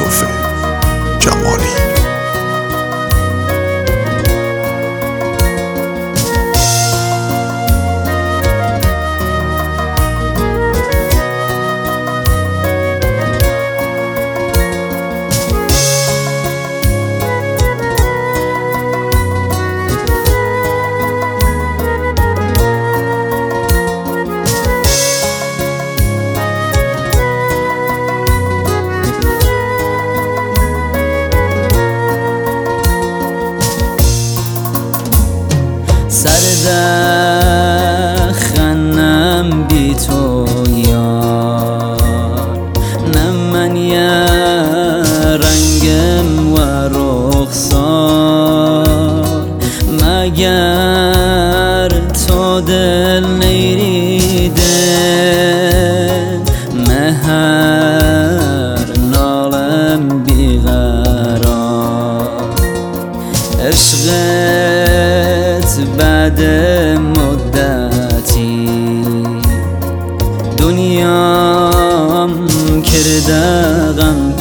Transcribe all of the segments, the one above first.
یوسف جمالی. سردخنم بی تو یار، نه من یه رنگم و رخسار، مگر تو دل نیریده مهر نالم بیقرار. عشقت بعد مدتی دنیام کرده غم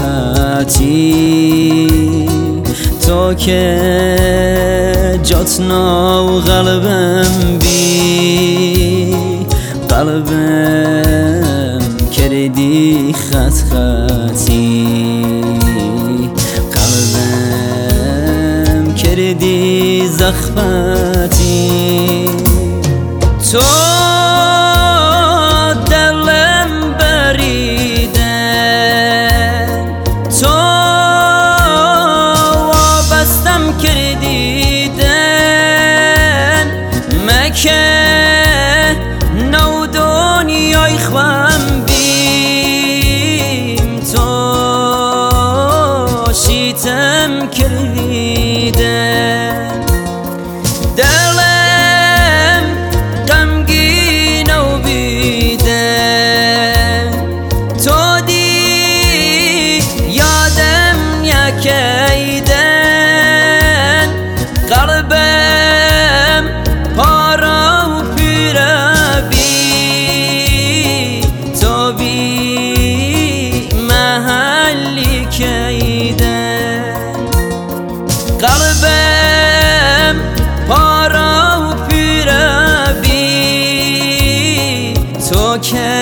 پتی، تو که جات ناو قلبم بی قلبم کردی خط خطی، قلبم کردی زخمتی. تو دلم بریده، تو وابستم کردیدن، مکه نو دنیای خوام بیم، تو شیتم کردیدن. دلم غمگین و بیده، تو دی یادم یکیدن، قلبم پارا و پیره بی، تو بی محلی کیدن، قلبم پارا و پیره بی، تو که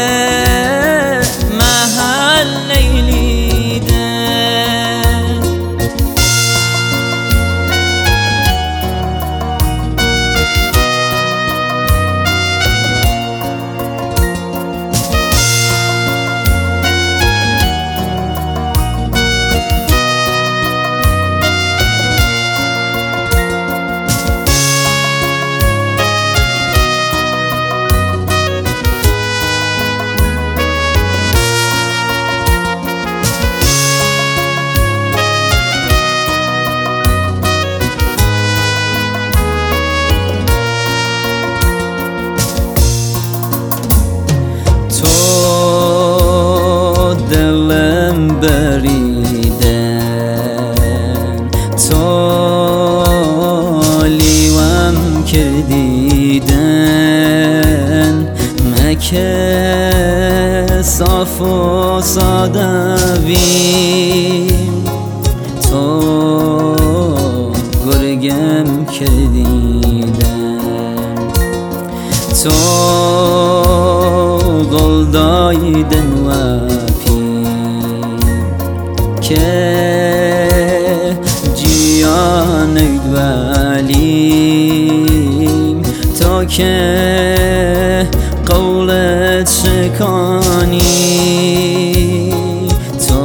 محل نیلیدن. دلم بریدن، تو لیوم کردیدن، مکه صاف و ساده بیم، تو گرگم کردیدن، تو قول دایدن و که جیان ولیم، تو که قولت شکانی، تو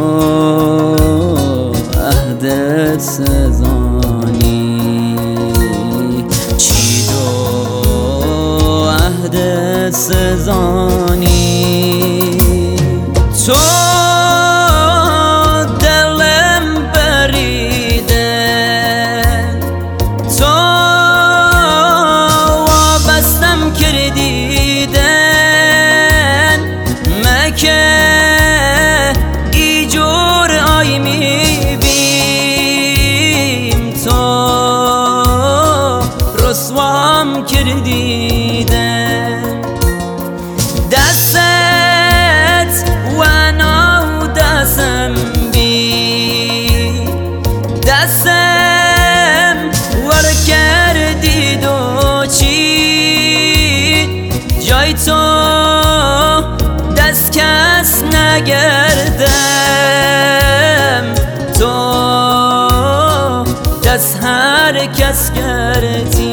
عهدت سزانی، چی دو عهدت سزانی. تو ایجور آی می بیم، تو رسوام کردیدن، دستت و کس نگردم تو دست هر کس کردی